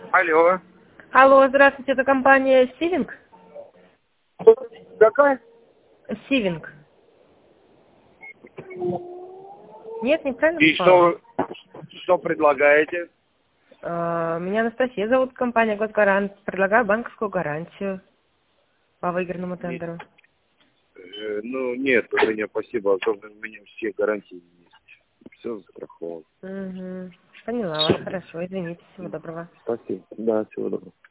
Алло. Алло, здравствуйте, это компания Сивинг? Какая? Сивинг. Нет, неправильно И попала? что предлагаете? Меня Анастасия зовут, компания Госгарант. Предлагаю банковскую гарантию по выигранному тендеру. Ну, нет, у меня, спасибо, особенно у меня все гарантии есть. Все застраховано. Угу. Поняла вас, хорошо, извините, всего доброго. Спасибо. Да, всего доброго.